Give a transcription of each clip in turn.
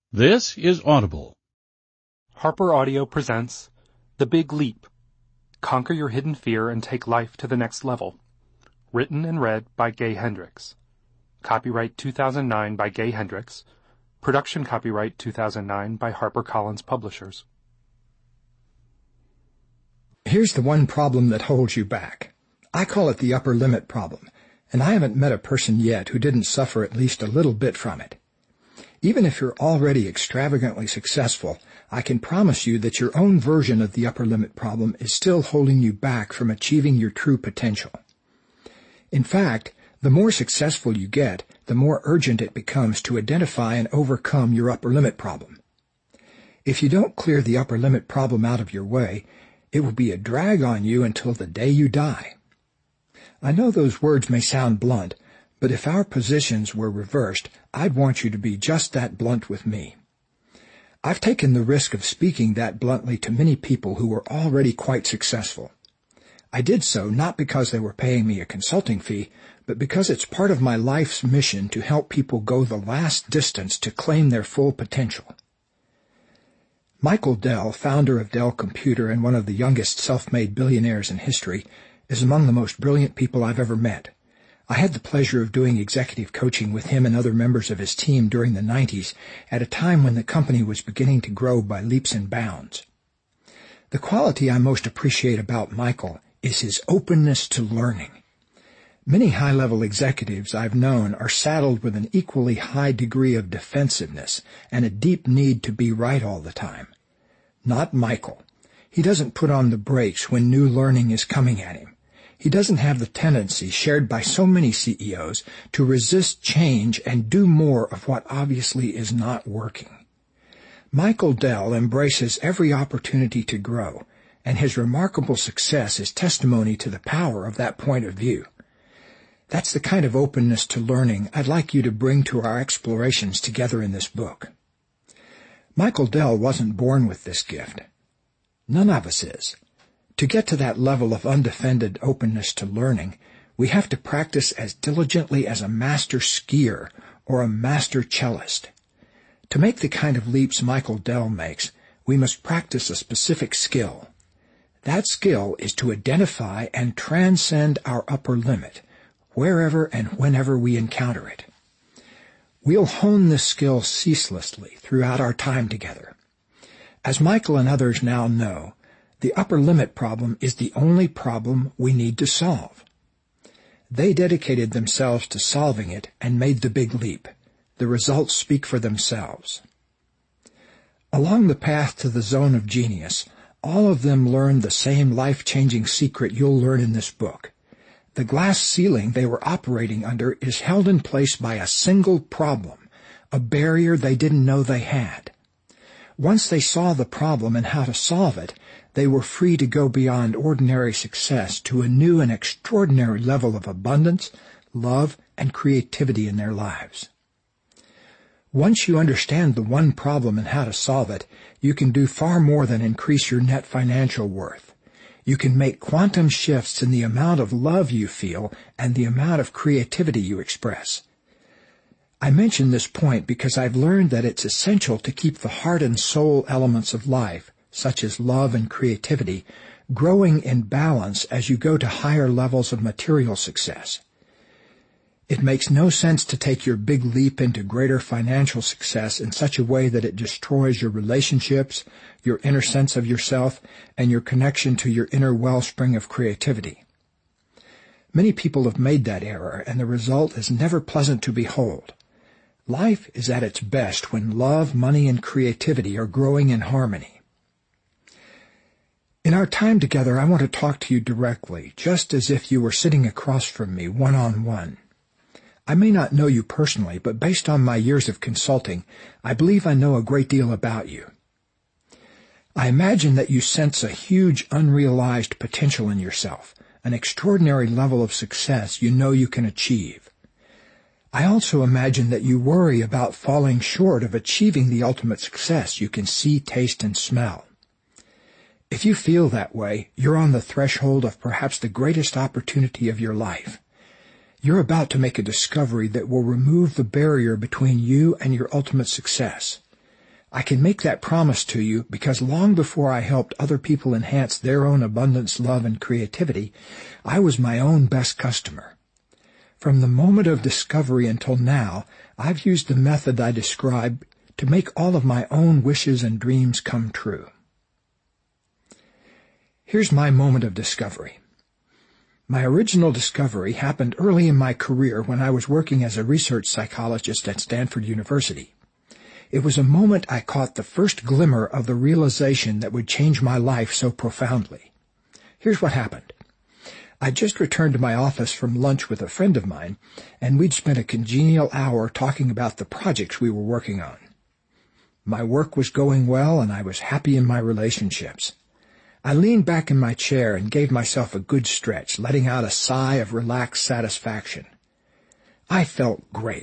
This is Audible. Harper Audio presents The Big Leap. Conquer your hidden fear and take life to the next level. Written and read by Gay Hendricks. Copyright 2009 by Gay Hendricks. Production copyright 2009 by HarperCollins Publishers. Here's the one problem that holds you back. I call it the upper limit problem, and I haven't met a person yet who didn't suffer at least a little bit from it. Even if you're already extravagantly successful, I can promise you that your own version of the upper limit problem is still holding you back from achieving your true potential. In fact, the more successful you get, the more urgent it becomes to identify and overcome your upper limit problem. If you don't clear the upper limit problem out of your way, it will be a drag on you until the day you die. I know those words may sound blunt, but if our positions were reversed, I'd want you to be just that blunt with me. I've taken the risk of speaking that bluntly to many people who were already quite successful. I did so not because they were paying me a consulting fee, but because it's part of my life's mission to help people go the last distance to claim their full potential. Michael Dell, founder of Dell Computer and one of the youngest self-made billionaires in history, is among the most brilliant people I've ever met. I had the pleasure of doing executive coaching with him and other members of his team during the 90s, at a time when the company was beginning to grow by leaps and bounds. The quality I most appreciate about Michael is his openness to learning. Many high-level executives I've known are saddled with an equally high degree of defensiveness and a deep need to be right all the time. Not Michael. He doesn't put on the brakes when new learning is coming at him. He doesn't have the tendency shared by so many CEOs to resist change and do more of what obviously is not working. Michael Dell embraces every opportunity to grow, and his remarkable success is testimony to the power of that point of view. That's the kind of openness to learning I'd like you to bring to our explorations together in this book. Michael Dell wasn't born with this gift. None of us is. To get to that level of undefended openness to learning, we have to practice as diligently as a master skier or a master cellist. To make the kind of leaps Michael Dell makes, we must practice a specific skill. That skill is to identify and transcend our upper limit, wherever and whenever we encounter it. We'll hone this skill ceaselessly throughout our time together. As Michael and others now know, the upper limit problem is the only problem we need to solve. They dedicated themselves to solving it and made the big leap. The results speak for themselves. Along the path to the zone of genius, all of them learned the same life-changing secret you'll learn in this book. The glass ceiling they were operating under is held in place by a single problem, a barrier they didn't know they had. Once they saw the problem and how to solve it, they were free to go beyond ordinary success to a new and extraordinary level of abundance, love, and creativity in their lives. Once you understand the one problem and how to solve it, you can do far more than increase your net financial worth. You can make quantum shifts in the amount of love you feel and the amount of creativity you express. I mention this point because I've learned that it's essential to keep the heart and soul elements of life, such as love and creativity, growing in balance as you go to higher levels of material success. It makes no sense to take your big leap into greater financial success in such a way that it destroys your relationships, your inner sense of yourself, and your connection to your inner wellspring of creativity. Many people have made that error, and the result is never pleasant to behold. Life is at its best when love, money, and creativity are growing in harmony. In our time together, I want to talk to you directly, just as if you were sitting across from me, one-on-one. I may not know you personally, but based on my years of consulting, I believe I know a great deal about you. I imagine that you sense a huge unrealized potential in yourself, an extraordinary level of success you know you can achieve. I also imagine that you worry about falling short of achieving the ultimate success you can see, taste, and smell. If you feel that way, you're on the threshold of perhaps the greatest opportunity of your life. You're about to make a discovery that will remove the barrier between you and your ultimate success. I can make that promise to you because long before I helped other people enhance their own abundance, love, and creativity, I was my own best customer. From the moment of discovery until now, I've used the method I describe to make all of my own wishes and dreams come true. Here's my moment of discovery. My original discovery happened early in my career when I was working as a research psychologist at Stanford University. It was a moment I caught the first glimmer of the realization that would change my life so profoundly. Here's what happened. I just returned to my office from lunch with a friend of mine, and we'd spent a congenial hour talking about the projects we were working on. My work was going well, and I was happy in my relationships. I leaned back in my chair and gave myself a good stretch, letting out a sigh of relaxed satisfaction. I felt great.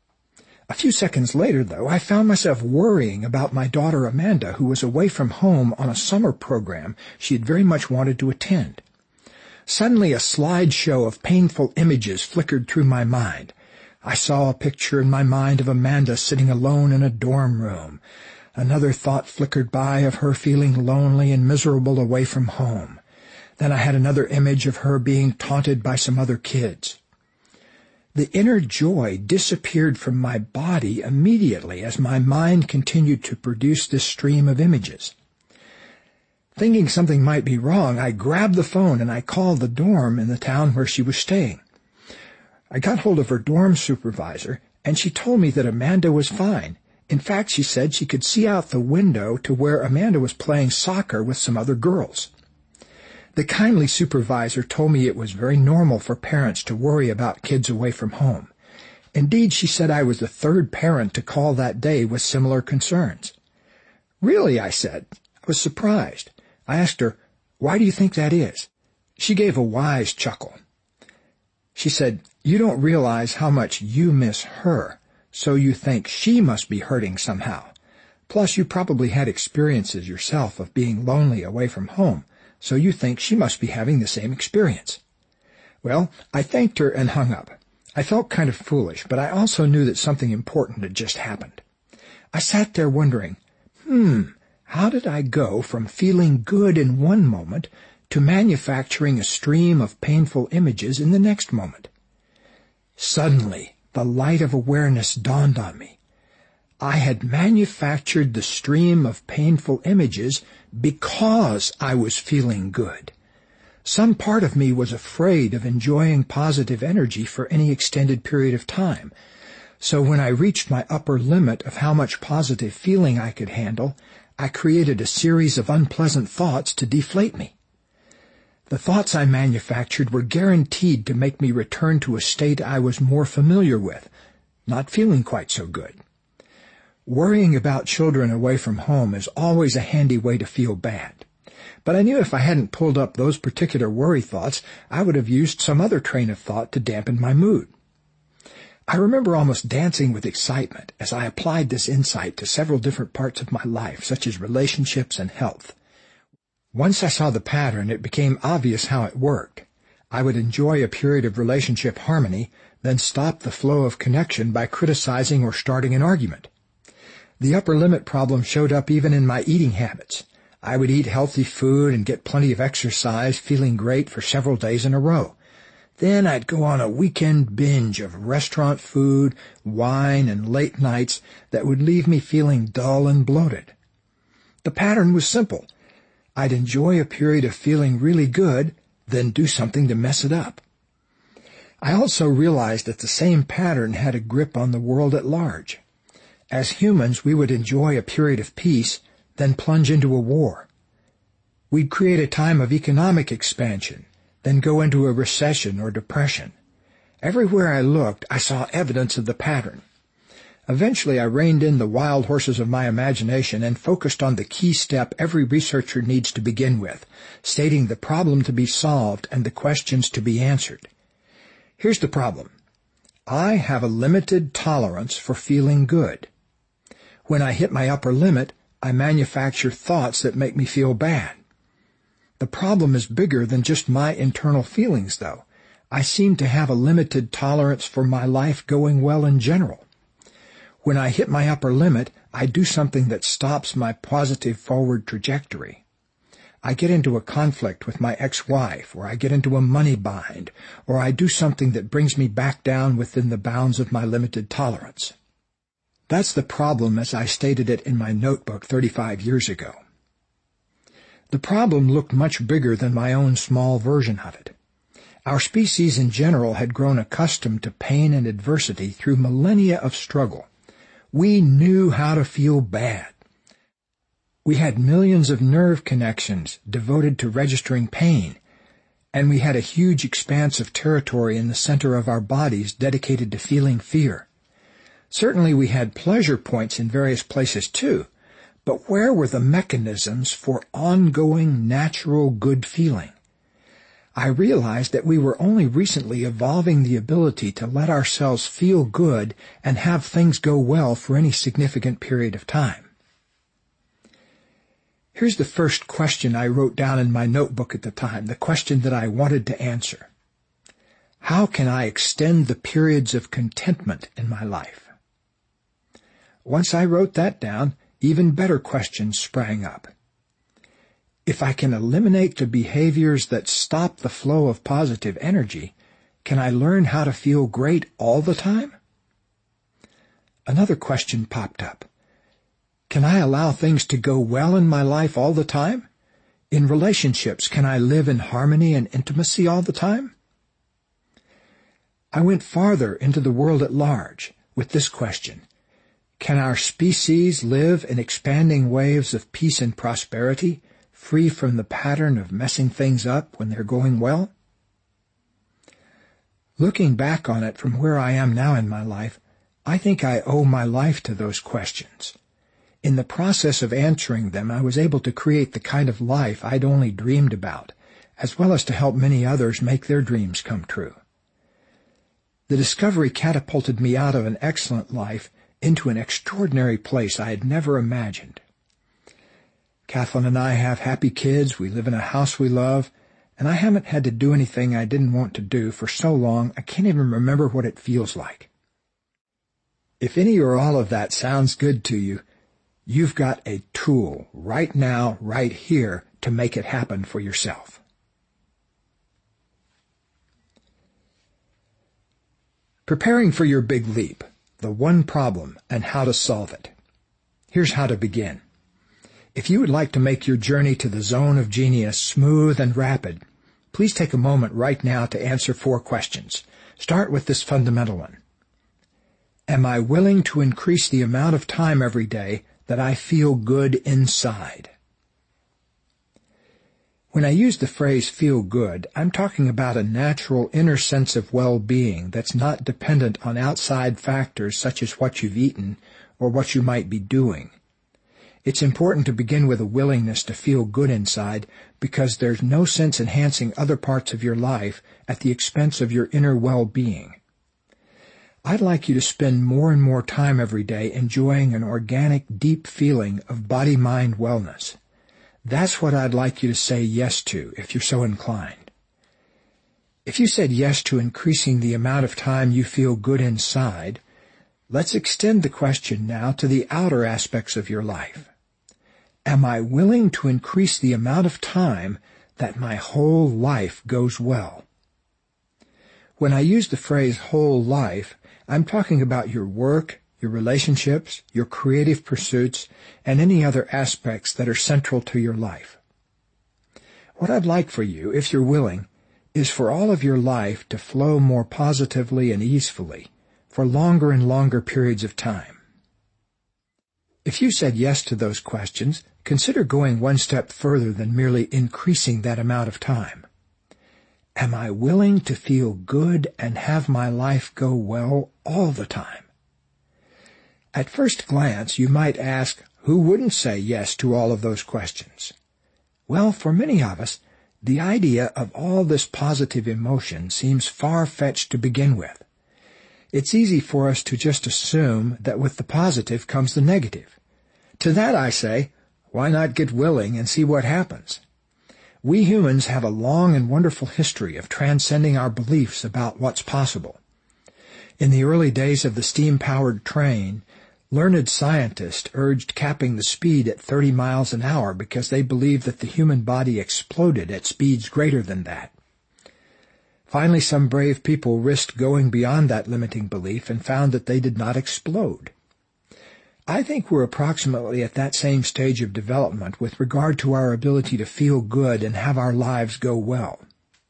A few seconds later, though, I found myself worrying about my daughter Amanda, who was away from home on a summer program she had very much wanted to attend. Suddenly, a slideshow of painful images flickered through my mind. I saw a picture in my mind of Amanda sitting alone in a dorm room. Another thought flickered by of her feeling lonely and miserable away from home. Then I had another image of her being taunted by some other kids. The inner joy disappeared from my body immediately as my mind continued to produce this stream of images. Thinking something might be wrong, I grabbed the phone and I called the dorm in the town where she was staying. I got hold of her dorm supervisor, and she told me that Amanda was fine. In fact, she said she could see out the window to where Amanda was playing soccer with some other girls. The kindly supervisor told me it was very normal for parents to worry about kids away from home. Indeed, she said I was the third parent to call that day with similar concerns. Really, I said. I was surprised. I asked her, "Why do you think that is?" She gave a wise chuckle. She said, "You don't realize how much you miss her, so you think she must be hurting somehow. Plus, you probably had experiences yourself of being lonely away from home, so you think she must be having the same experience." Well, I thanked her and hung up. I felt kind of foolish, but I also knew that something important had just happened. I sat there wondering, how did I go from feeling good in one moment to manufacturing a stream of painful images in the next moment? Suddenly, the light of awareness dawned on me. I had manufactured the stream of painful images because I was feeling good. Some part of me was afraid of enjoying positive energy for any extended period of time. So when I reached my upper limit of how much positive feeling I could handle, I created a series of unpleasant thoughts to deflate me. The thoughts I manufactured were guaranteed to make me return to a state I was more familiar with, not feeling quite so good. Worrying about children away from home is always a handy way to feel bad. But I knew if I hadn't pulled up those particular worry thoughts, I would have used some other train of thought to dampen my mood. I remember almost dancing with excitement as I applied this insight to several different parts of my life, such as relationships and health. Once I saw the pattern, it became obvious how it worked. I would enjoy a period of relationship harmony, then stop the flow of connection by criticizing or starting an argument. The upper limit problem showed up even in my eating habits. I would eat healthy food and get plenty of exercise, feeling great for several days in a row. Then I'd go on a weekend binge of restaurant food, wine, and late nights that would leave me feeling dull and bloated. The pattern was simple. I'd enjoy a period of feeling really good, then do something to mess it up. I also realized that the same pattern had a grip on the world at large. As humans, we would enjoy a period of peace, then plunge into a war. We'd create a time of economic expansion, then go into a recession or depression. Everywhere I looked, I saw evidence of the pattern. Eventually, I reined in the wild horses of my imagination and focused on the key step every researcher needs to begin with, stating the problem to be solved and the questions to be answered. Here's the problem. I have a limited tolerance for feeling good. When I hit my upper limit, I manufacture thoughts that make me feel bad. The problem is bigger than just my internal feelings, though. I seem to have a limited tolerance for my life going well in general. When I hit my upper limit, I do something that stops my positive forward trajectory. I get into a conflict with my ex-wife, or I get into a money bind, or I do something that brings me back down within the bounds of my limited tolerance. That's the problem as I stated it in my notebook 35 years ago. The problem looked much bigger than my own small version of it. Our species in general had grown accustomed to pain and adversity through millennia of struggle. We knew how to feel bad. We had millions of nerve connections devoted to registering pain, and we had a huge expanse of territory in the center of our bodies dedicated to feeling fear. Certainly we had pleasure points in various places too, but where were the mechanisms for ongoing natural good feeling? I realized that we were only recently evolving the ability to let ourselves feel good and have things go well for any significant period of time. Here's the first question I wrote down in my notebook at the time, the question that I wanted to answer. How can I extend the periods of contentment in my life? Once I wrote that down, even better questions sprang up. If I can eliminate the behaviors that stop the flow of positive energy, can I learn how to feel great all the time? Another question popped up. Can I allow things to go well in my life all the time? In relationships, can I live in harmony and intimacy all the time? I went farther into the world at large with this question. Can our species live in expanding waves of peace and prosperity, free from the pattern of messing things up when they're going well? Looking back on it from where I am now in my life, I think I owe my life to those questions. In the process of answering them, I was able to create the kind of life I'd only dreamed about, as well as to help many others make their dreams come true. The discovery catapulted me out of an excellent life into an extraordinary place I had never imagined. Kathleen and I have happy kids, we live in a house we love, and I haven't had to do anything I didn't want to do for so long I can't even remember what it feels like. If any or all of that sounds good to you, you've got a tool right now, right here, to make it happen for yourself. Preparing for your big leap, the one problem and how to solve it. Here's how to begin. If you would like to make your journey to the zone of genius smooth and rapid, please take a moment right now to answer 4 questions. Start with this fundamental one. Am I willing to increase the amount of time every day that I feel good inside? When I use the phrase feel good, I'm talking about a natural inner sense of well-being that's not dependent on outside factors such as what you've eaten or what you might be doing. It's important to begin with a willingness to feel good inside because there's no sense enhancing other parts of your life at the expense of your inner well-being. I'd like you to spend more and more time every day enjoying an organic, deep feeling of body-mind wellness. That's what I'd like you to say yes to if you're so inclined. If you said yes to increasing the amount of time you feel good inside, let's extend the question now to the outer aspects of your life. Am I willing to increase the amount of time that my whole life goes well? When I use the phrase whole life, I'm talking about your work, your relationships, your creative pursuits, and any other aspects that are central to your life. What I'd like for you, if you're willing, is for all of your life to flow more positively and easefully for longer and longer periods of time. If you said yes to those questions, consider going one step further than merely increasing that amount of time. Am I willing to feel good and have my life go well all the time? At first glance, you might ask, who wouldn't say yes to all of those questions? Well, for many of us, the idea of all this positive emotion seems far-fetched to begin with. It's easy for us to just assume that with the positive comes the negative. To that I say, why not get willing and see what happens? We humans have a long and wonderful history of transcending our beliefs about what's possible. In the early days of the steam-powered train, Learned scientists urged capping the speed at 30 miles an hour because they believed that the human body exploded at speeds greater than that. Finally, some brave people risked going beyond that limiting belief and found that they did not explode. I think we're approximately at that same stage of development with regard to our ability to feel good and have our lives go well.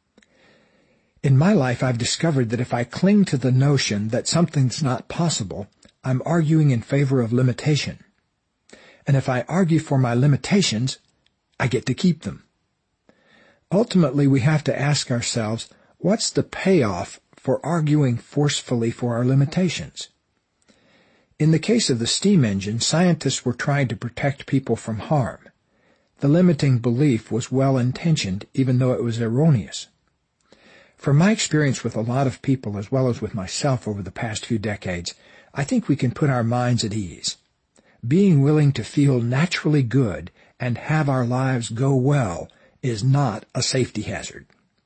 In my life, I've discovered that if I cling to the notion that something's not possible, I'm arguing in favor of limitation. And if I argue for my limitations, I get to keep them. Ultimately, we have to ask ourselves, what's the payoff for arguing forcefully for our limitations? In the case of the steam engine, scientists were trying to protect people from harm. The limiting belief was well-intentioned, even though it was erroneous. From my experience with a lot of people, as well as with myself over the past few decades, I think we can put our minds at ease. Being willing to feel naturally good and have our lives go well is not a safety hazard.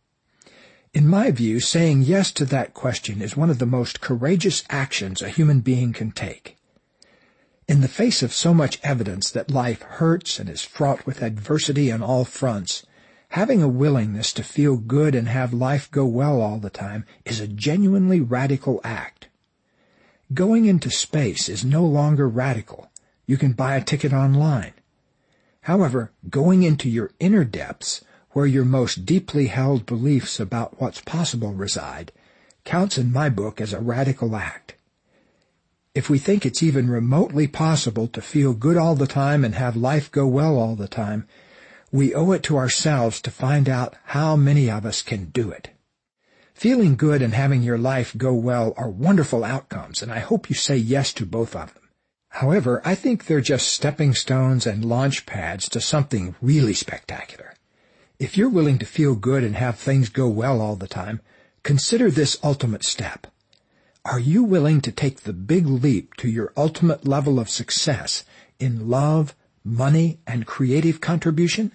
In my view, saying yes to that question is one of the most courageous actions a human being can take. In the face of so much evidence that life hurts and is fraught with adversity on all fronts, having a willingness to feel good and have life go well all the time is a genuinely radical act. Going into space is no longer radical. You can buy a ticket online. However, going into your inner depths, where your most deeply held beliefs about what's possible reside, counts in my book as a radical act. If we think it's even remotely possible to feel good all the time and have life go well all the time, we owe it to ourselves to find out how many of us can do it. Feeling good and having your life go well are wonderful outcomes, and I hope you say yes to both of them. However, I think they're just stepping stones and launch pads to something really spectacular. If you're willing to feel good and have things go well all the time, consider this ultimate step. Are you willing to take the big leap to your ultimate level of success in love, money, and creative contribution?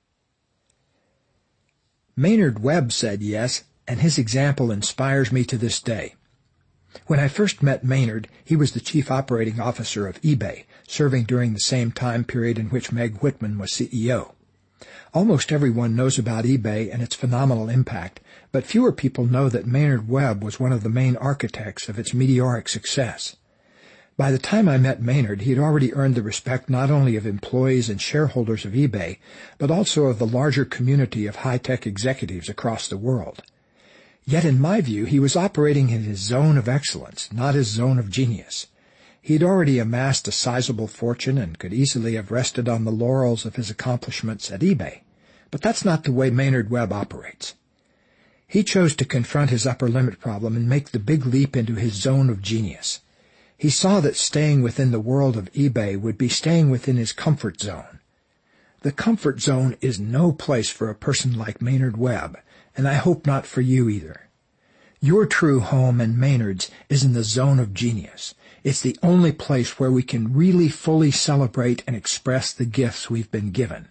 Maynard Webb said yes, and his example inspires me to this day. When I first met Maynard, he was the chief operating officer of eBay, serving during the same time period in which Meg Whitman was CEO. Almost everyone knows about eBay and its phenomenal impact, but fewer people know that Maynard Webb was one of the main architects of its meteoric success. By the time I met Maynard, he had already earned the respect not only of employees and shareholders of eBay, but also of the larger community of high-tech executives across the world. Yet in my view, he was operating in his zone of excellence, not his zone of genius. He had already amassed a sizable fortune and could easily have rested on the laurels of his accomplishments at eBay. But that's not the way Maynard Webb operates. He chose to confront his upper limit problem and make the big leap into his zone of genius. He saw that staying within the world of eBay would be staying within his comfort zone. The comfort zone is no place for a person like Maynard Webb, and I hope not for you either. Your true home and Maynard's is in the zone of genius. It's the only place where we can really fully celebrate and express the gifts we've been given.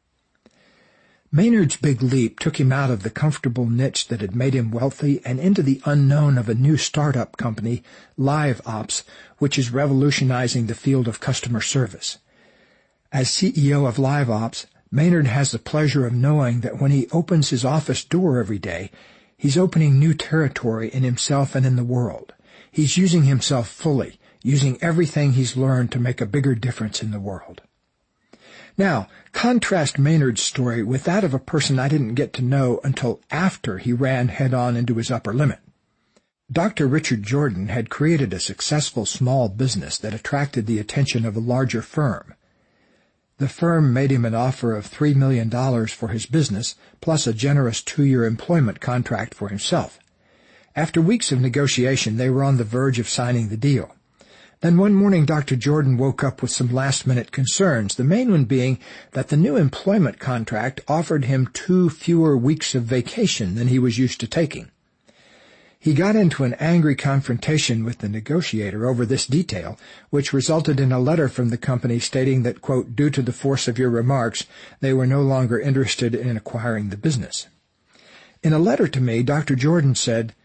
Maynard's big leap took him out of the comfortable niche that had made him wealthy and into the unknown of a new startup company, LiveOps, which is revolutionizing the field of customer service. As CEO of LiveOps, Maynard has the pleasure of knowing that when he opens his office door every day, he's opening new territory in himself and in the world. He's using himself fully, using everything he's learned to make a bigger difference in the world. Now, contrast Maynard's story with that of a person I didn't get to know until after he ran head-on into his upper limit. Dr. Richard Jordan had created a successful small business that attracted the attention of a larger firm. The firm made him an offer of $3 million for his business, plus a generous 2-year employment contract for himself. After weeks of negotiation, they were on the verge of signing the deal. Then one morning, Dr. Jordan woke up with some last-minute concerns, the main one being that the new employment contract offered him 2 fewer weeks of vacation than he was used to taking. He got into an angry confrontation with the negotiator over this detail, which resulted in a letter from the company stating that, quote, due to the force of your remarks, they were no longer interested in acquiring the business. In a letter to me, Dr. Jordan said,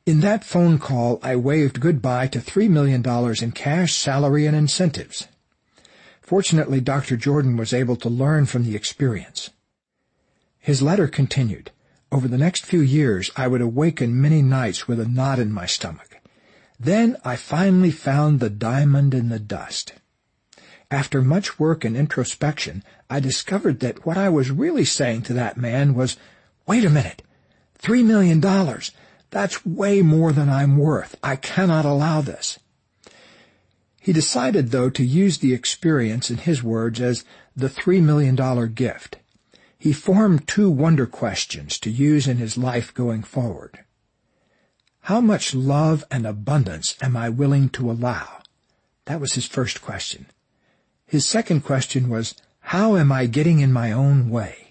In that phone call, I waved goodbye to $3 million in cash, salary, and incentives. Fortunately, Dr. Jordan was able to learn from the experience. His letter continued, "Over the next few years, I would awaken many nights with a knot in my stomach. Then I finally found the diamond in the dust. After much work and introspection, I discovered that what I was really saying to that man was, 'Wait a minute, $3 million. That's way more than I'm worth. I cannot allow this.'" He decided, though, to use the experience, in his words, as the $3 million gift. He formed 2 wonder questions to use in his life going forward. How much love and abundance am I willing to allow? That was his first question. His second question was, how am I getting in my own way?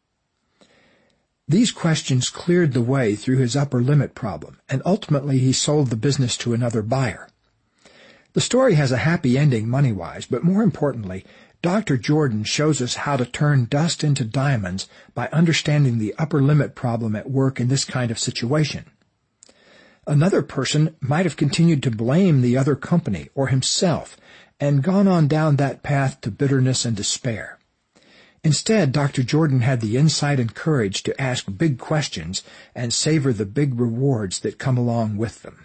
These questions cleared the way through his upper limit problem, and ultimately he sold the business to another buyer. The story has a happy ending money-wise, but more importantly, Dr. Jordan shows us how to turn dust into diamonds by understanding the upper limit problem at work in this kind of situation. Another person might have continued to blame the other company or himself and gone on down that path to bitterness and despair. Instead, Dr. Jordan had the insight and courage to ask big questions and savor the big rewards that come along with them.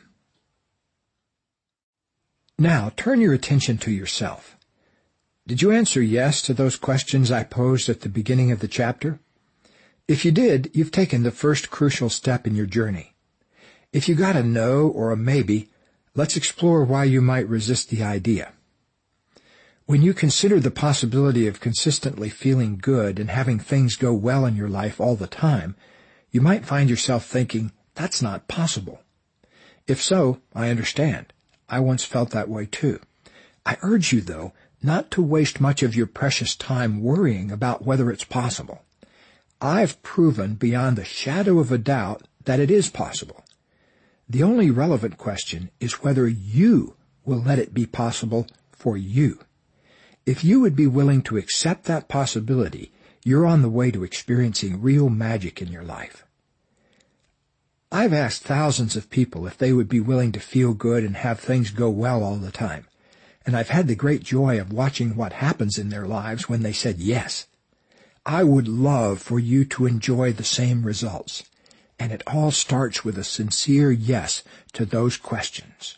Now, turn your attention to yourself. Did you answer yes to those questions I posed at the beginning of the chapter? If you did, you've taken the first crucial step in your journey. If you got a no or a maybe, let's explore why you might resist the idea. When you consider the possibility of consistently feeling good and having things go well in your life all the time, you might find yourself thinking, that's not possible. If so, I understand. I once felt that way too. I urge you, though, not to waste much of your precious time worrying about whether it's possible. I've proven beyond the shadow of a doubt that it is possible. The only relevant question is whether you will let it be possible for you. If you would be willing to accept that possibility, you're on the way to experiencing real magic in your life. I've asked thousands of people if they would be willing to feel good and have things go well all the time, and I've had the great joy of watching what happens in their lives when they said yes. I would love for you to enjoy the same results, and it all starts with a sincere yes to those questions.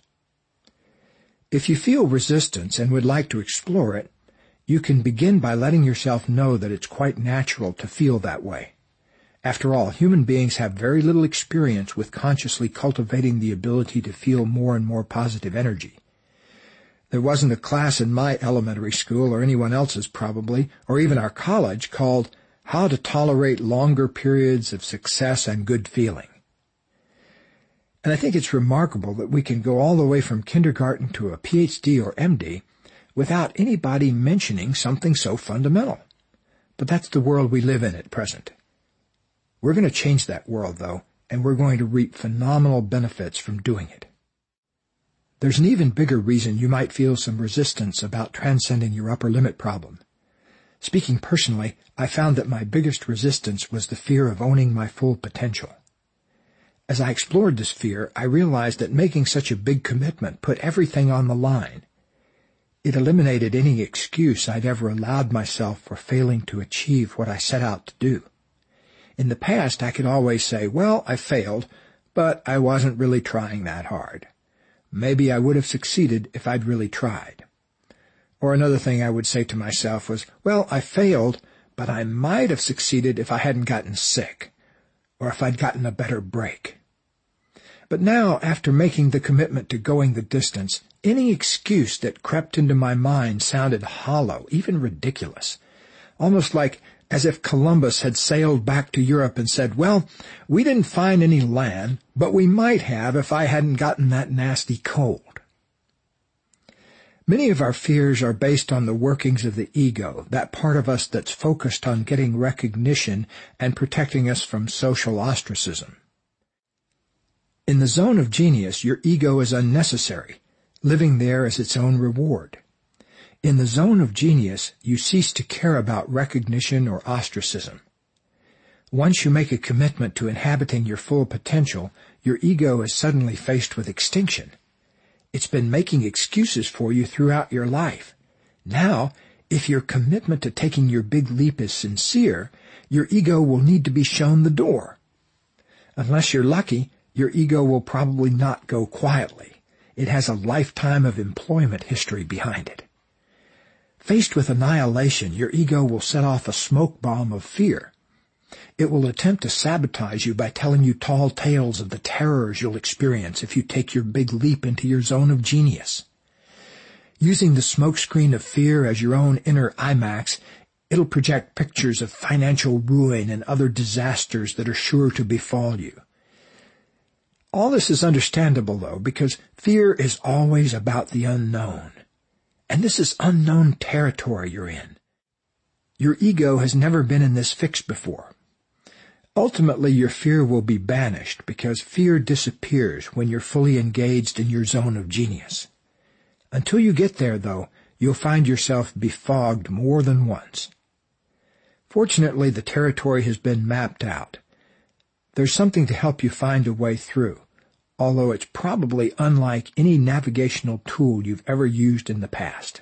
If you feel resistance and would like to explore it, you can begin by letting yourself know that it's quite natural to feel that way. After all, human beings have very little experience with consciously cultivating the ability to feel more and more positive energy. There wasn't a class in my elementary school, or anyone else's probably, or even our college, called How to Tolerate Longer Periods of Success and Good Feeling. And I think it's remarkable that we can go all the way from kindergarten to a PhD or MD without anybody mentioning something so fundamental. But that's the world we live in at present. We're going to change that world, though, and we're going to reap phenomenal benefits from doing it. There's an even bigger reason you might feel some resistance about transcending your upper limit problem. Speaking personally, I found that my biggest resistance was the fear of owning my full potential. As I explored this fear, I realized that making such a big commitment put everything on the line. It eliminated any excuse I'd ever allowed myself for failing to achieve what I set out to do. In the past, I could always say, well, I failed, but I wasn't really trying that hard. Maybe I would have succeeded if I'd really tried. Or another thing I would say to myself was, well, I failed, but I might have succeeded if I hadn't gotten sick, or if I'd gotten a better break. But now, after making the commitment to going the distance, any excuse that crept into my mind sounded hollow, even ridiculous, almost like as if Columbus had sailed back to Europe and said, well, we didn't find any land, but we might have if I hadn't gotten that nasty cold. Many of our fears are based on the workings of the ego, that part of us that's focused on getting recognition and protecting us from social ostracism. In the zone of genius, your ego is unnecessary, living there as its own reward. In the zone of genius, you cease to care about recognition or ostracism. Once you make a commitment to inhabiting your full potential, your ego is suddenly faced with extinction. It's been making excuses for you throughout your life. Now, if your commitment to taking your big leap is sincere, your ego will need to be shown the door. Unless you're lucky, your ego will probably not go quietly. It has a lifetime of employment history behind it. Faced with annihilation, your ego will set off a smoke bomb of fear. It will attempt to sabotage you by telling you tall tales of the terrors you'll experience if you take your big leap into your zone of genius. Using the smokescreen of fear as your own inner IMAX, it'll project pictures of financial ruin and other disasters that are sure to befall you. All this is understandable, though, because fear is always about the unknown. And this is unknown territory you're in. Your ego has never been in this fix before. Ultimately, your fear will be banished because fear disappears when you're fully engaged in your zone of genius. Until you get there, though, you'll find yourself befogged more than once. Fortunately, the territory has been mapped out. There's something to help you find a way through, although it's probably unlike any navigational tool you've ever used in the past.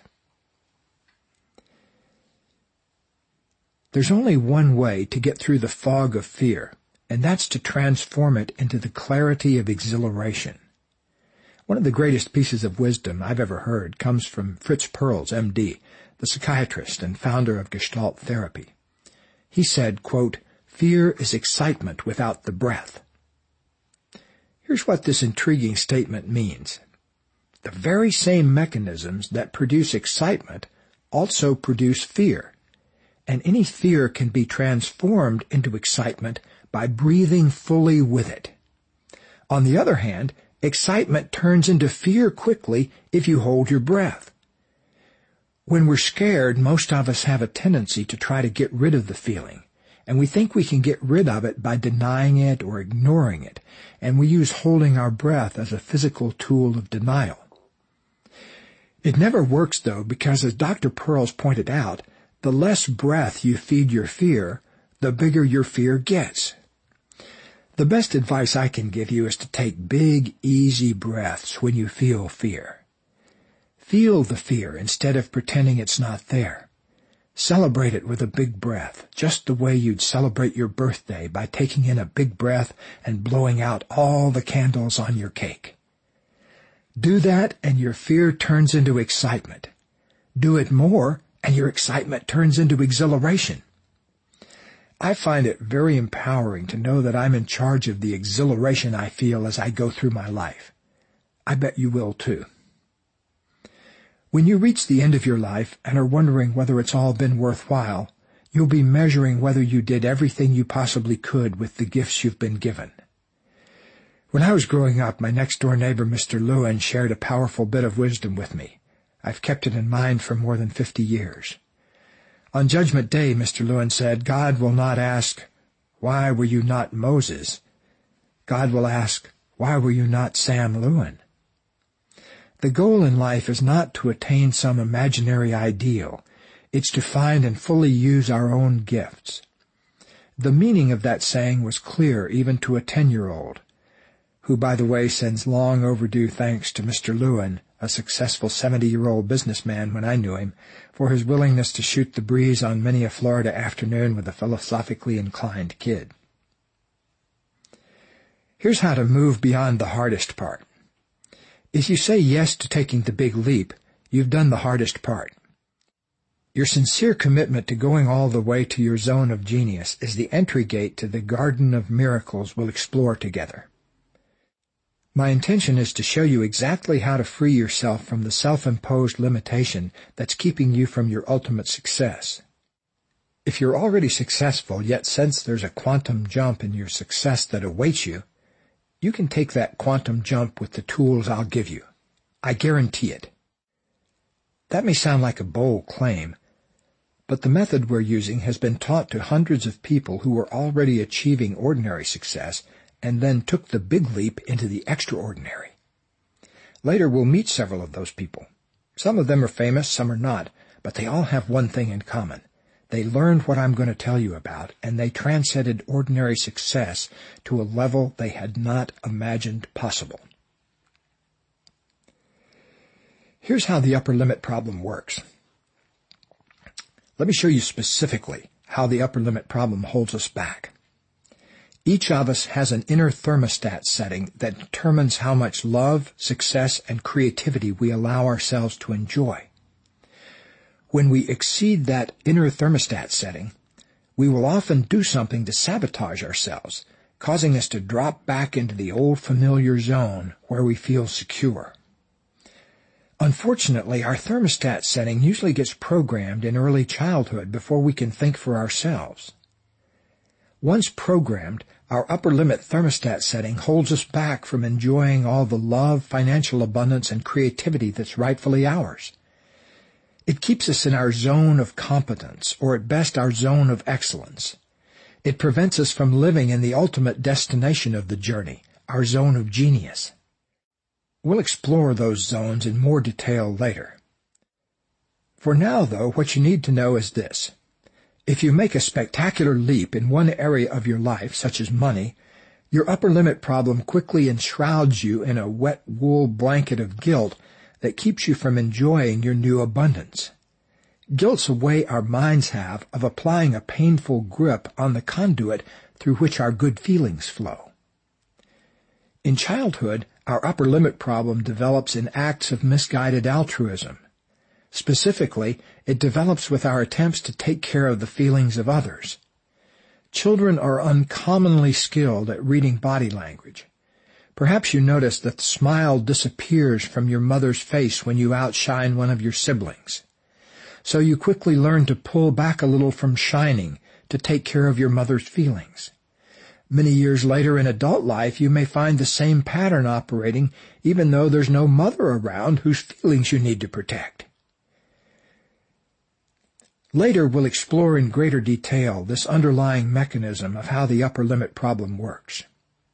There's only one way to get through the fog of fear, and that's to transform it into the clarity of exhilaration. One of the greatest pieces of wisdom I've ever heard comes from Fritz Perls, M.D., the psychiatrist and founder of Gestalt therapy. He said, quote, "Fear is excitement without the breath." Here's what this intriguing statement means. The very same mechanisms that produce excitement also produce fear, and any fear can be transformed into excitement by breathing fully with it. On the other hand, excitement turns into fear quickly if you hold your breath. When we're scared, most of us have a tendency to try to get rid of the feeling, and we think we can get rid of it by denying it or ignoring it, and we use holding our breath as a physical tool of denial. It never works, though, because as Dr. Perls pointed out, the less breath you feed your fear, the bigger your fear gets. The best advice I can give you is to take big, easy breaths when you feel fear. Feel the fear instead of pretending it's not there. Celebrate it with a big breath, just the way you'd celebrate your birthday by taking in a big breath and blowing out all the candles on your cake. Do that and your fear turns into excitement. Do it more and your excitement turns into exhilaration. I find it very empowering to know that I'm in charge of the exhilaration I feel as I go through my life. I bet you will too. When you reach the end of your life and are wondering whether it's all been worthwhile, you'll be measuring whether you did everything you possibly could with the gifts you've been given. When I was growing up, my next-door neighbor, Mr. Lewin, shared a powerful bit of wisdom with me. I've kept it in mind for more than 50 years. On Judgment Day, Mr. Lewin said, God will not ask, "Why were you not Moses?" God will ask, "Why were you not Sam Lewin?" The goal in life is not to attain some imaginary ideal. It's to find and fully use our own gifts. The meaning of that saying was clear even to a 10-year-old, who, by the way, sends long overdue thanks to Mr. Lewin, a successful 70-year-old businessman when I knew him, for his willingness to shoot the breeze on many a Florida afternoon with a philosophically inclined kid. Here's how to move beyond the hardest part. If you say yes to taking the big leap, you've done the hardest part. Your sincere commitment to going all the way to your zone of genius is the entry gate to the garden of miracles we'll explore together. My intention is to show you exactly how to free yourself from the self-imposed limitation that's keeping you from your ultimate success. If you're already successful, yet sense there's a quantum jump in your success that awaits you, you can take that quantum jump with the tools I'll give you. I guarantee it. That may sound like a bold claim, but the method we're using has been taught to hundreds of people who were already achieving ordinary success and then took the big leap into the extraordinary. Later we'll meet several of those people. Some of them are famous, some are not, but they all have one thing in common. They learned what I'm going to tell you about, and they transcended ordinary success to a level they had not imagined possible. Here's how the upper limit problem works. Let me show you specifically how the upper limit problem holds us back. Each of us has an inner thermostat setting that determines how much love, success, and creativity we allow ourselves to enjoy. When we exceed that inner thermostat setting, we will often do something to sabotage ourselves, causing us to drop back into the old familiar zone where we feel secure. Unfortunately, our thermostat setting usually gets programmed in early childhood before we can think for ourselves. Once programmed, our upper limit thermostat setting holds us back from enjoying all the love, financial abundance, and creativity that's rightfully ours. It keeps us in our zone of competence, or at best our zone of excellence. It prevents us from living in the ultimate destination of the journey, our zone of genius. We'll explore those zones in more detail later. For now, though, what you need to know is this. If you make a spectacular leap in one area of your life, such as money, your upper limit problem quickly enshrouds you in a wet wool blanket of guilt that keeps you from enjoying your new abundance. Guilt's a way our minds have of applying a painful grip on the conduit through which our good feelings flow. In childhood, our upper limit problem develops in acts of misguided altruism. Specifically, it develops with our attempts to take care of the feelings of others. Children are uncommonly skilled at reading body language. Perhaps you notice that the smile disappears from your mother's face when you outshine one of your siblings. So you quickly learn to pull back a little from shining to take care of your mother's feelings. Many years later in adult life, you may find the same pattern operating even though there's no mother around whose feelings you need to protect. Later, we'll explore in greater detail this underlying mechanism of how the upper limit problem works.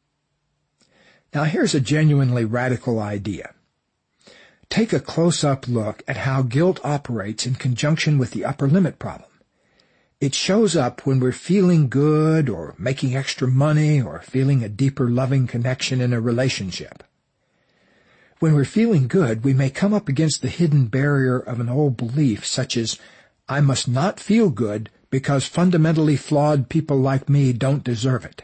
Now, here's a genuinely radical idea. Take a close-up look at how guilt operates in conjunction with the upper limit problem. It shows up when we're feeling good or making extra money or feeling a deeper loving connection in a relationship. When we're feeling good, we may come up against the hidden barrier of an old belief such as, I must not feel good because fundamentally flawed people like me don't deserve it.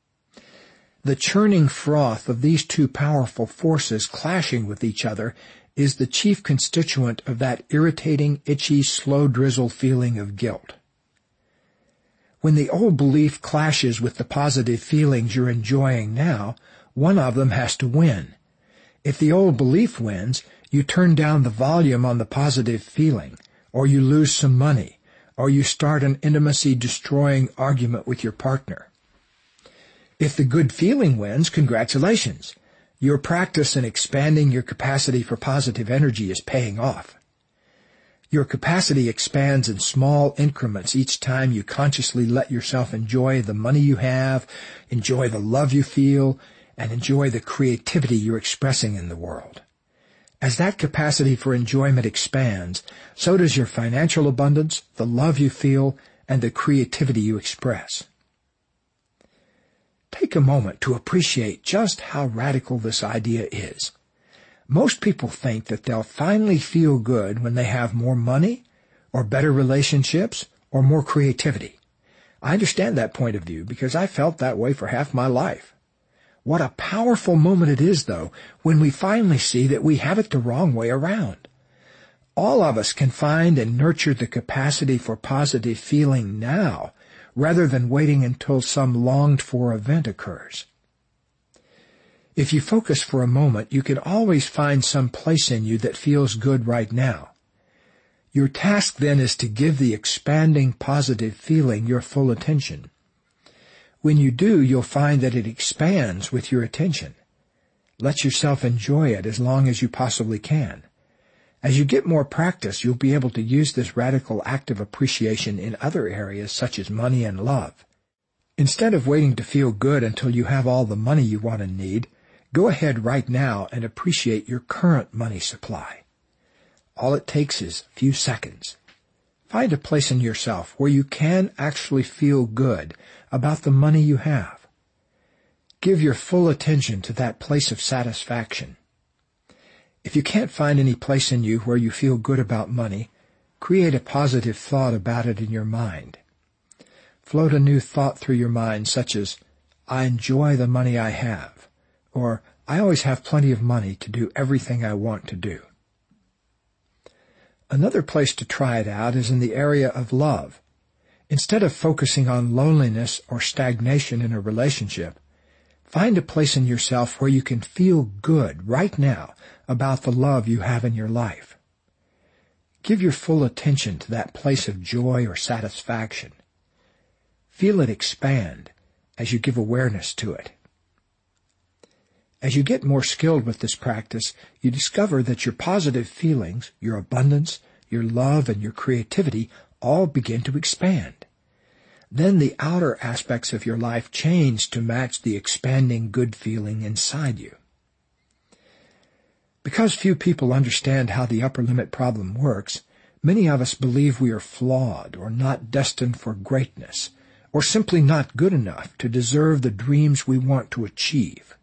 The churning froth of these two powerful forces clashing with each other is the chief constituent of that irritating, itchy, slow drizzle feeling of guilt. When the old belief clashes with the positive feelings you're enjoying now, one of them has to win. If the old belief wins, you turn down the volume on the positive feeling, or you lose some money, or you start an intimacy-destroying argument with your partner. If the good feeling wins, congratulations. Your practice in expanding your capacity for positive energy is paying off. Your capacity expands in small increments each time you consciously let yourself enjoy the money you have, enjoy the love you feel, and enjoy the creativity you're expressing in the world. As that capacity for enjoyment expands, so does your financial abundance, the love you feel, and the creativity you express. Take a moment to appreciate just how radical this idea is. Most people think that they'll finally feel good when they have more money, or better relationships, or more creativity. I understand that point of view because I felt that way for half my life. What a powerful moment it is, though, when we finally see that we have it the wrong way around. All of us can find and nurture the capacity for positive feeling now, rather than waiting until some longed-for event occurs. If you focus for a moment, you can always find some place in you that feels good right now. Your task then is to give the expanding positive feeling your full attention. When you do, you'll find that it expands with your attention. Let yourself enjoy it as long as you possibly can. As you get more practice, you'll be able to use this radical act of appreciation in other areas such as money and love. Instead of waiting to feel good until you have all the money you want and need, go ahead right now and appreciate your current money supply. All it takes is a few seconds. Find a place in yourself where you can actually feel good about the money you have. Give your full attention to that place of satisfaction. If you can't find any place in you where you feel good about money, create a positive thought about it in your mind. Float a new thought through your mind such as, I enjoy the money I have, or I always have plenty of money to do everything I want to do. Another place to try it out is in the area of love. Instead of focusing on loneliness or stagnation in a relationship, find a place in yourself where you can feel good right now about the love you have in your life. Give your full attention to that place of joy or satisfaction. Feel it expand as you give awareness to it. As you get more skilled with this practice, you discover that your positive feelings, your abundance, your love, and your creativity all begin to expand. Then the outer aspects of your life change to match the expanding good feeling inside you. Because few people understand how the upper limit problem works, many of us believe we are flawed or not destined for greatness, or simply not good enough to deserve the dreams we want to achieve.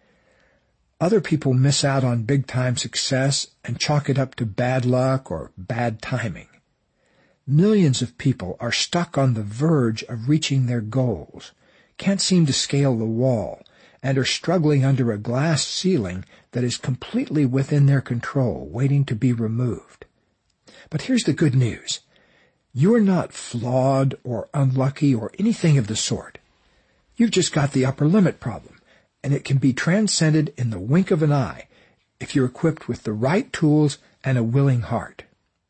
Other people miss out on big-time success and chalk it up to bad luck or bad timing. Millions of people are stuck on the verge of reaching their goals, can't seem to scale the wall, and are struggling under a glass ceiling that is completely within their control, waiting to be removed. But here's the good news. You're not flawed or unlucky or anything of the sort. You've just got the upper limit problem, and it can be transcended in the wink of an eye if you're equipped with the right tools and a willing heart.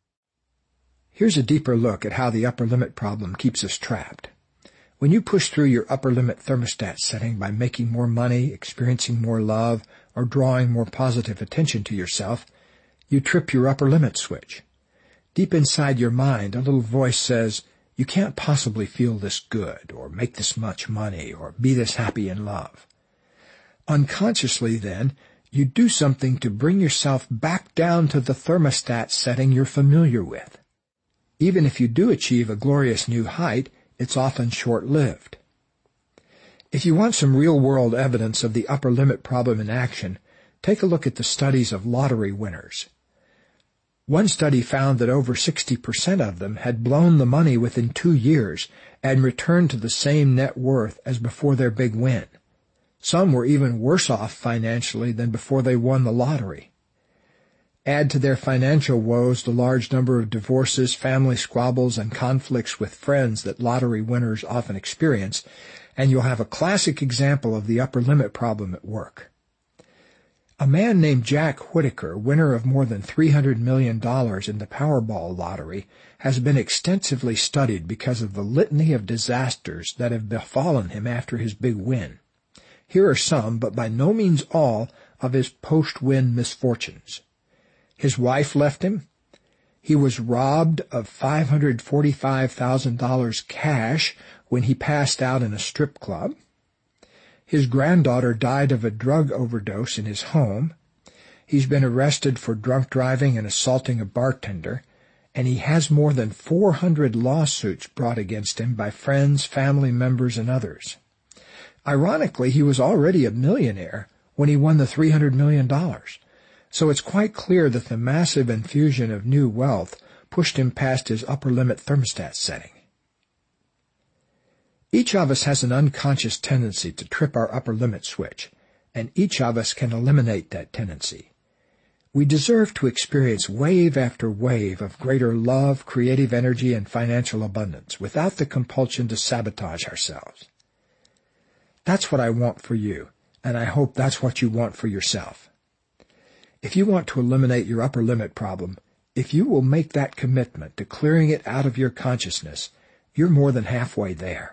Here's a deeper look at how the upper limit problem keeps us trapped. When you push through your upper limit thermostat setting by making more money, experiencing more love, or drawing more positive attention to yourself, you trip your upper limit switch. Deep inside your mind, a little voice says, you can't possibly feel this good, or make this much money, or be this happy in love. Unconsciously, then, you do something to bring yourself back down to the thermostat setting you're familiar with. Even if you do achieve a glorious new height, it's often short-lived. If you want some real-world evidence of the upper limit problem in action, take a look at the studies of lottery winners. One study found that over 60% of them had blown the money within 2 years and returned to the same net worth as before their big win. Some were even worse off financially than before they won the lottery. Add to their financial woes the large number of divorces, family squabbles, and conflicts with friends that lottery winners often experience, and you'll have a classic example of the upper limit problem at work. A man named Jack Whitaker, winner of more than $300 million in the Powerball lottery, has been extensively studied because of the litany of disasters that have befallen him after his big win. Here are some, but by no means all, of his post-win misfortunes. His wife left him. He was robbed of $545,000 cash when he passed out in a strip club. His granddaughter died of a drug overdose in his home. He's been arrested for drunk driving and assaulting a bartender, and he has more than 400 lawsuits brought against him by friends, family members, and others. Ironically, he was already a millionaire when he won the $300 million. So it's quite clear that the massive infusion of new wealth pushed him past his upper limit thermostat setting. Each of us has an unconscious tendency to trip our upper limit switch, and each of us can eliminate that tendency. We deserve to experience wave after wave of greater love, creative energy, and financial abundance without the compulsion to sabotage ourselves. That's what I want for you, and I hope that's what you want for yourself. If you want to eliminate your upper limit problem, if you will make that commitment to clearing it out of your consciousness, you're more than halfway there.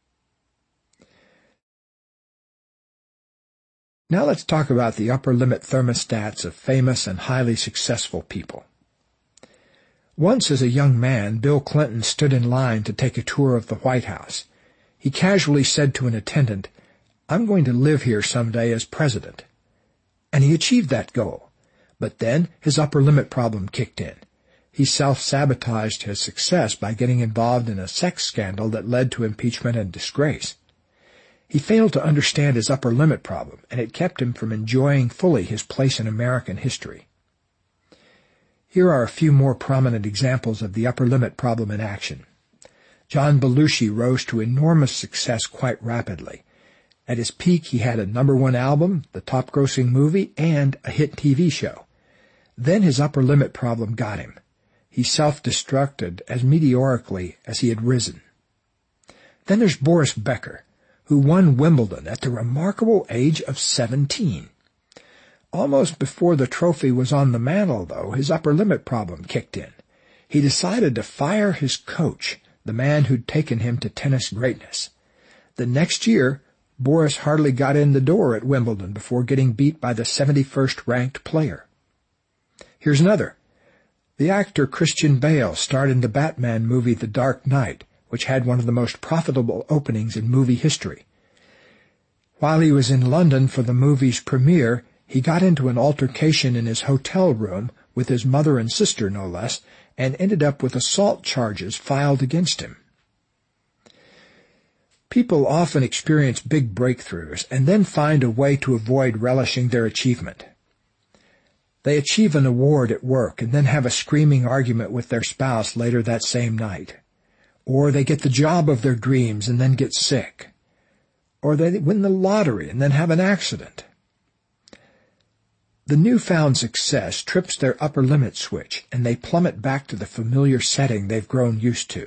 Now let's talk about the upper limit thermostats of famous and highly successful people. Once as a young man, Bill Clinton stood in line to take a tour of the White House. He casually said to an attendant, "I'm going to live here someday as president." And he achieved that goal. But then his upper limit problem kicked in. He self-sabotaged his success by getting involved in a sex scandal that led to impeachment and disgrace. He failed to understand his upper limit problem, and it kept him from enjoying fully his place in American history. Here are a few more prominent examples of the upper limit problem in action. John Belushi rose to enormous success quite rapidly. At his peak, he had a #1 album, the top-grossing movie, and a hit TV show. Then his upper limit problem got him. He self-destructed as meteorically as he had risen. Then there's Boris Becker, who won Wimbledon at the remarkable age of 17. Almost before the trophy was on the mantle, though, his upper limit problem kicked in. He decided to fire his coach, the man who'd taken him to tennis greatness. The next year, Boris hardly got in the door at Wimbledon before getting beat by the 71st-ranked player. Here's another. The actor Christian Bale starred in the Batman movie The Dark Knight, which had one of the most profitable openings in movie history. While he was in London for the movie's premiere, he got into an altercation in his hotel room with his mother and sister, no less, and ended up with assault charges filed against him. People often experience big breakthroughs and then find a way to avoid relishing their achievement. They achieve an award at work and then have a screaming argument with their spouse later that same night. Or they get the job of their dreams and then get sick. Or they win the lottery and then have an accident. The newfound success trips their upper limit switch, and they plummet back to the familiar setting they've grown used to.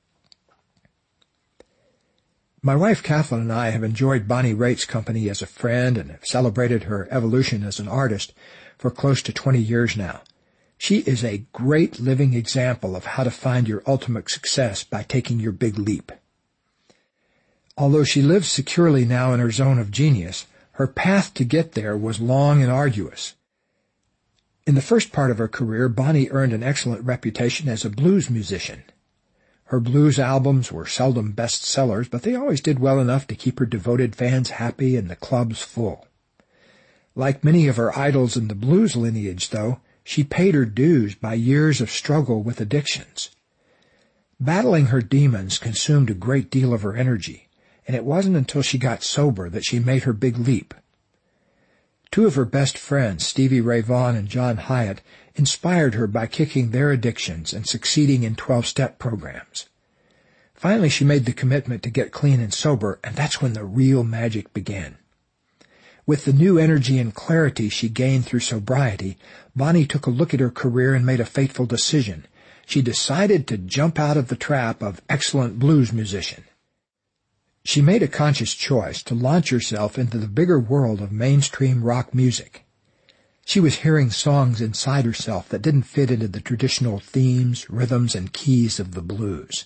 My wife Kathleen and I have enjoyed Bonnie Raitt's company as a friend and have celebrated her evolution as an artist for close to 20 years now. She is a great living example of how to find your ultimate success by taking your big leap. Although she lives securely now in her zone of genius, her path to get there was long and arduous. In the first part of her career, Bonnie earned an excellent reputation as a blues musician. Her blues albums were seldom bestsellers, but they always did well enough to keep her devoted fans happy and the clubs full. Like many of her idols in the blues lineage, though, she paid her dues by years of struggle with addictions. Battling her demons consumed a great deal of her energy, and it wasn't until she got sober that she made her big leap. Two of her best friends, Stevie Ray Vaughan and John Hyatt, inspired her by kicking their addictions and succeeding in 12-step programs. Finally, she made the commitment to get clean and sober, and that's when the real magic began. With the new energy and clarity she gained through sobriety, Bonnie took a look at her career and made a fateful decision. She decided to jump out of the trap of excellent blues musician. She made a conscious choice to launch herself into the bigger world of mainstream rock music. She was hearing songs inside herself that didn't fit into the traditional themes, rhythms, and keys of the blues.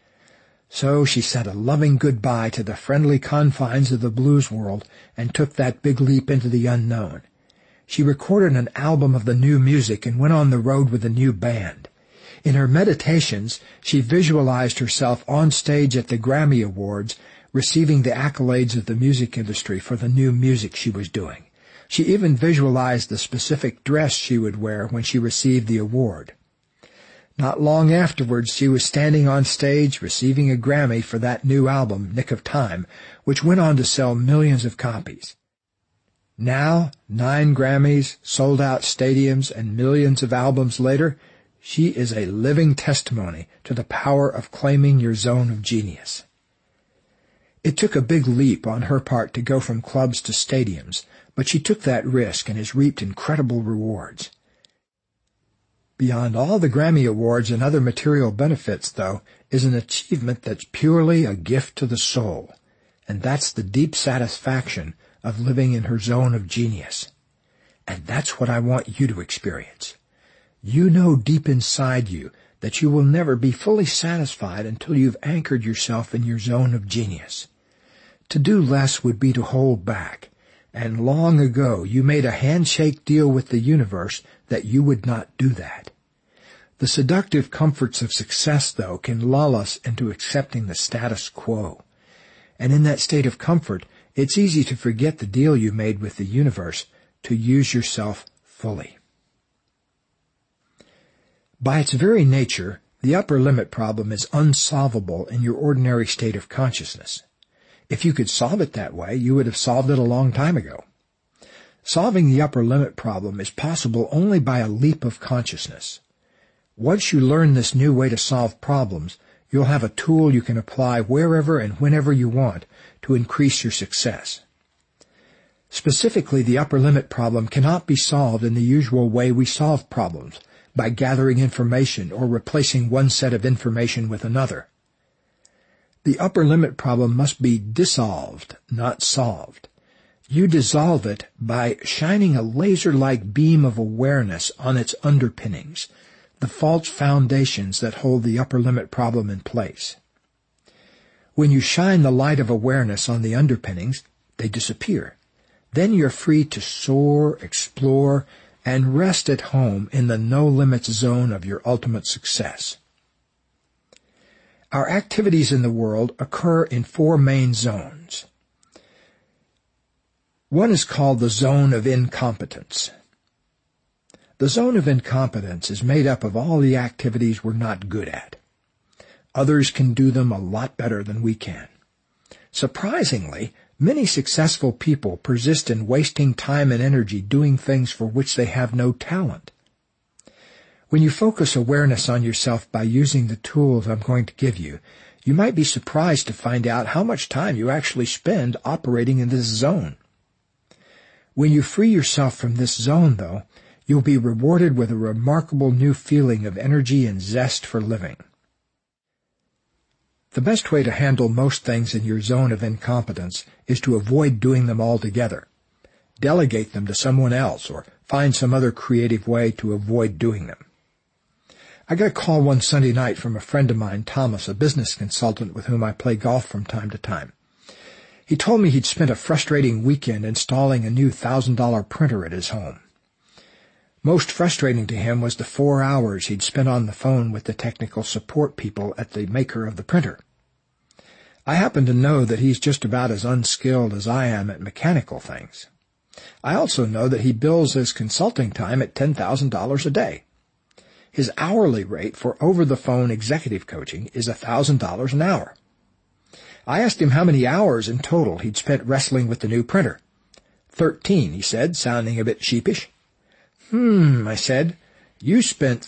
So she said a loving goodbye to the friendly confines of the blues world and took that big leap into the unknown. She recorded an album of the new music and went on the road with a new band. In her meditations, she visualized herself on stage at the Grammy Awards, receiving the accolades of the music industry for the new music she was doing. She even visualized the specific dress she would wear when she received the award. Not long afterwards, she was standing on stage receiving a Grammy for that new album, Nick of Time, which went on to sell millions of copies. Now, 9 Grammys, sold-out stadiums, and millions of albums later, she is a living testimony to the power of claiming your zone of genius. It took a big leap on her part to go from clubs to stadiums, but she took that risk and has reaped incredible rewards. Beyond all the Grammy Awards and other material benefits, though, is an achievement that's purely a gift to the soul, and that's the deep satisfaction of living in her zone of genius. And that's what I want you to experience. You know deep inside you that you will never be fully satisfied until you've anchored yourself in your zone of genius. To do less would be to hold back, and long ago you made a handshake deal with the universe that you would not do that. The seductive comforts of success, though, can lull us into accepting the status quo. And in that state of comfort, it's easy to forget the deal you made with the universe to use yourself fully. By its very nature, the upper limit problem is unsolvable in your ordinary state of consciousness. If you could solve it that way, you would have solved it a long time ago. Solving the upper limit problem is possible only by a leap of consciousness. Once you learn this new way to solve problems, you'll have a tool you can apply wherever and whenever you want to increase your success. Specifically, the upper limit problem cannot be solved in the usual way we solve problems, by gathering information or replacing one set of information with another. The upper limit problem must be dissolved, not solved. You dissolve it by shining a laser-like beam of awareness on its underpinnings, the false foundations that hold the upper limit problem in place. When you shine the light of awareness on the underpinnings, they disappear. Then you're free to soar, explore, and rest at home in the no-limits zone of your ultimate success. Our activities in the world occur in 4 main zones. One is called the zone of incompetence. The zone of incompetence is made up of all the activities we're not good at. Others can do them a lot better than we can. Surprisingly, many successful people persist in wasting time and energy doing things for which they have no talent. When you focus awareness on yourself by using the tools I'm going to give you, you might be surprised to find out how much time you actually spend operating in this zone. When you free yourself from this zone, though, you'll be rewarded with a remarkable new feeling of energy and zest for living. The best way to handle most things in your zone of incompetence is to avoid doing them altogether. Delegate them to someone else or find some other creative way to avoid doing them. I got a call one Sunday night from a friend of mine, Thomas, a business consultant with whom I play golf from time to time. He told me he'd spent a frustrating weekend installing a new $1,000 printer at his home. Most frustrating to him was the 4 hours he'd spent on the phone with the technical support people at the maker of the printer. I happen to know that he's just about as unskilled as I am at mechanical things. I also know that he bills his consulting time at $10,000 a day. His hourly rate for over-the-phone executive coaching is $1,000 an hour. I asked him how many hours in total he'd spent wrestling with the new printer. 13, he said, sounding a bit sheepish. I said, you spent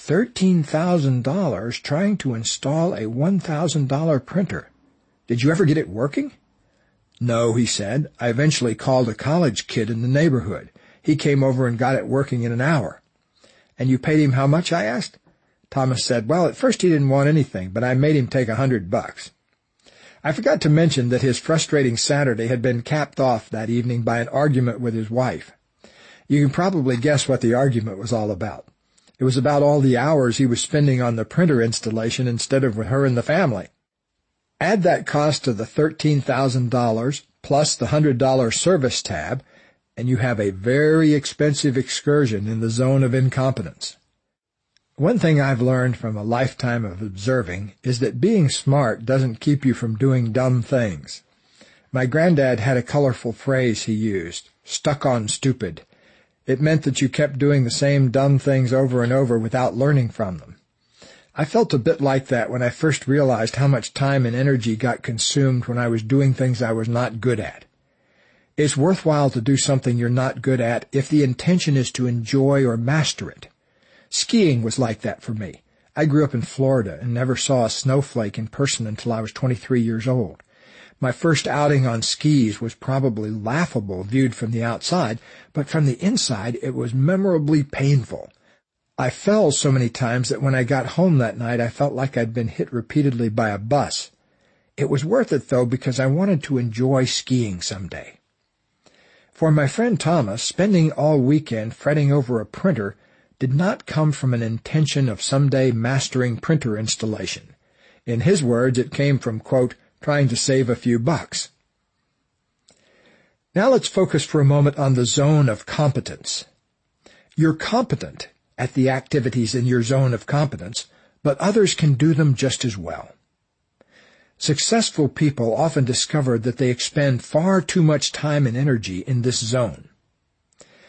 $13,000 trying to install a $1,000 printer. Did you ever get it working? No, he said. I eventually called a college kid in the neighborhood. He came over and got it working in an hour. And you paid him how much, I asked? Thomas said, well, at first he didn't want anything, but I made him take $100. I forgot to mention that his frustrating Saturday had been capped off that evening by an argument with his wife. You can probably guess what the argument was all about. It was about all the hours he was spending on the printer installation instead of with her and the family. Add that cost to the $13,000 plus the $100 service tab, and you have a very expensive excursion in the zone of incompetence. One thing I've learned from a lifetime of observing is that being smart doesn't keep you from doing dumb things. My granddad had a colorful phrase he used, stuck on stupid. It meant that you kept doing the same dumb things over and over without learning from them. I felt a bit like that when I first realized how much time and energy got consumed when I was doing things I was not good at. It's worthwhile to do something you're not good at if the intention is to enjoy or master it. Skiing was like that for me. I grew up in Florida and never saw a snowflake in person until I was 23 years old. My first outing on skis was probably laughable viewed from the outside, but from the inside it was memorably painful. I fell so many times that when I got home that night I felt like I'd been hit repeatedly by a bus. It was worth it, though, because I wanted to enjoy skiing someday. For my friend Thomas, spending all weekend fretting over a printer did not come from an intention of someday mastering printer installation. In his words, it came from, quote, trying to save a few bucks. Now let's focus for a moment on the zone of competence. You're competent at the activities in your zone of competence, but others can do them just as well. Successful people often discover that they expend far too much time and energy in this zone.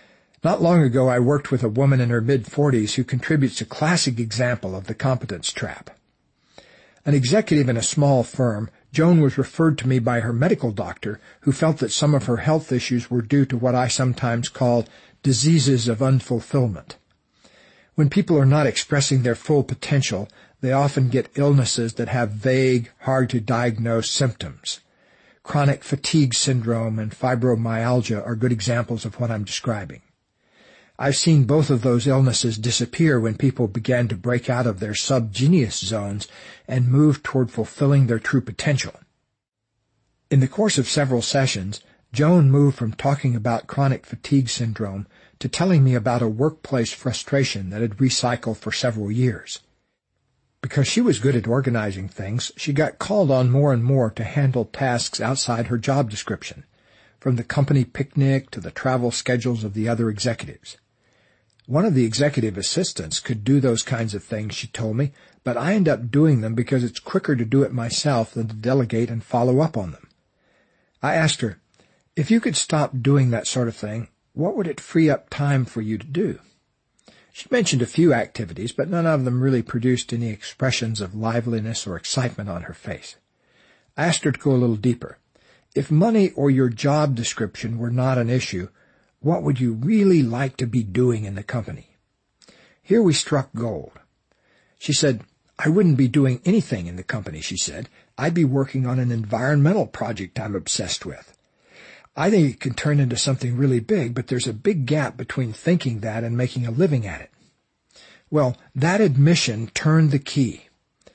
Not long ago, I worked with a woman in her mid-40s who contributes a classic example of the competence trap. An executive in a small firm, Joan was referred to me by her medical doctor, who felt that some of her health issues were due to what I sometimes call diseases of unfulfillment. When people are not expressing their full potential, they often get illnesses that have vague, hard-to-diagnose symptoms. Chronic fatigue syndrome and fibromyalgia are good examples of what I'm describing. I've seen both of those illnesses disappear when people began to break out of their subgenius zones and move toward fulfilling their true potential. In the course of several sessions, Joan moved from talking about chronic fatigue syndrome to telling me about a workplace frustration that had recycled for several years. Because she was good at organizing things, she got called on more and more to handle tasks outside her job description, from the company picnic to the travel schedules of the other executives. One of the executive assistants could do those kinds of things, she told me, but I end up doing them because it's quicker to do it myself than to delegate and follow up on them. I asked her, if you could stop doing that sort of thing, what would it free up time for you to do? She mentioned a few activities, but none of them really produced any expressions of liveliness or excitement on her face. I asked her to go a little deeper. If money or your job description were not an issue, what would you really like to be doing in the company? Here we struck gold. She said, I wouldn't be doing anything in the company, she said. I'd be working on an environmental project I'm obsessed with. I think it can turn into something really big, but there's a big gap between thinking that and making a living at it. Well, that admission turned the key.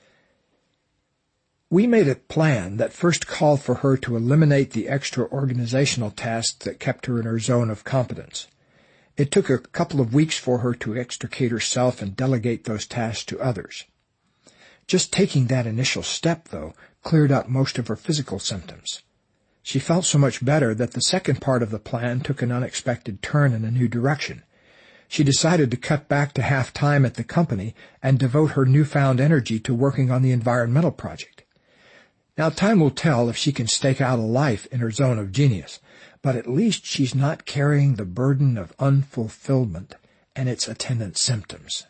We made a plan that first called for her to eliminate the extra organizational tasks that kept her in her zone of competence. It took a couple of weeks for her to extricate herself and delegate those tasks to others. Just taking that initial step, though, cleared up most of her physical symptoms. She felt so much better that the second part of the plan took an unexpected turn in a new direction. She decided to cut back to half-time at the company and devote her newfound energy to working on the environmental project. Now, time will tell if she can stake out a life in her zone of genius, but at least she's not carrying the burden of unfulfillment and its attendant symptoms.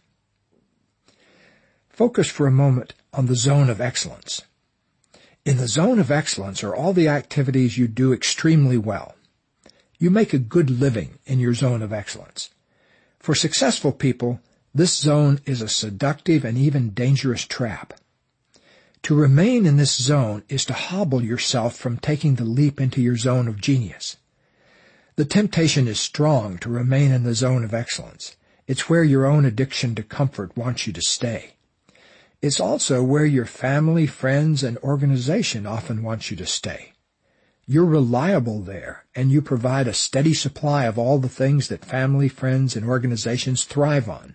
Focus for a moment on the zone of excellence. In the zone of excellence are all the activities you do extremely well. You make a good living in your zone of excellence. For successful people, this zone is a seductive and even dangerous trap. To remain in this zone is to hobble yourself from taking the leap into your zone of genius. The temptation is strong to remain in the zone of excellence. It's where your own addiction to comfort wants you to stay. It's also where your family, friends, and organization often want you to stay. You're reliable there, and you provide a steady supply of all the things that family, friends, and organizations thrive on.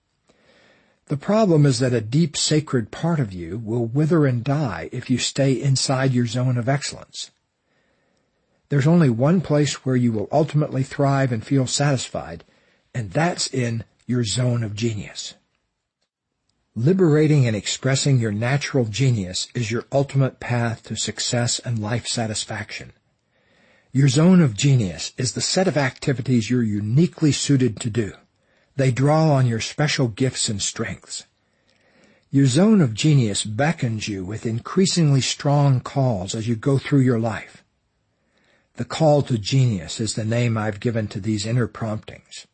The problem is that a deep sacred part of you will wither and die if you stay inside your zone of excellence. There's only one place where you will ultimately thrive and feel satisfied, and that's in your zone of genius. Liberating and expressing your natural genius is your ultimate path to success and life satisfaction. Your zone of genius is the set of activities you're uniquely suited to do. They draw on your special gifts and strengths. Your zone of genius beckons you with increasingly strong calls as you go through your life. The call to genius is the name I've given to these inner promptings.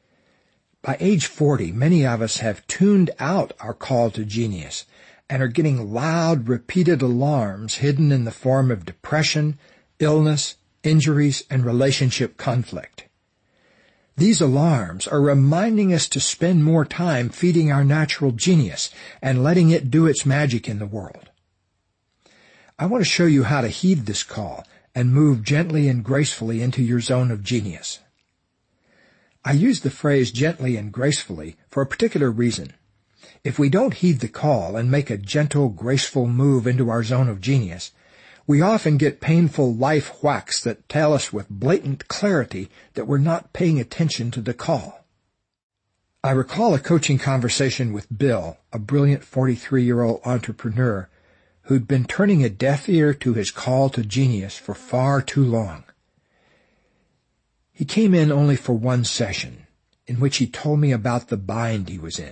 By age 40, many of us have tuned out our call to genius and are getting loud, repeated alarms hidden in the form of depression, illness, injuries, and relationship conflict. These alarms are reminding us to spend more time feeding our natural genius and letting it do its magic in the world. I want to show you how to heed this call and move gently and gracefully into your zone of genius. I use the phrase gently and gracefully for a particular reason. If we don't heed the call and make a gentle, graceful move into our zone of genius, we often get painful life whacks that tell us with blatant clarity that we're not paying attention to the call. I recall a coaching conversation with Bill, a brilliant 43-year-old entrepreneur who'd been turning a deaf ear to his call to genius for far too long. He came in only for one session, in which he told me about the bind he was in.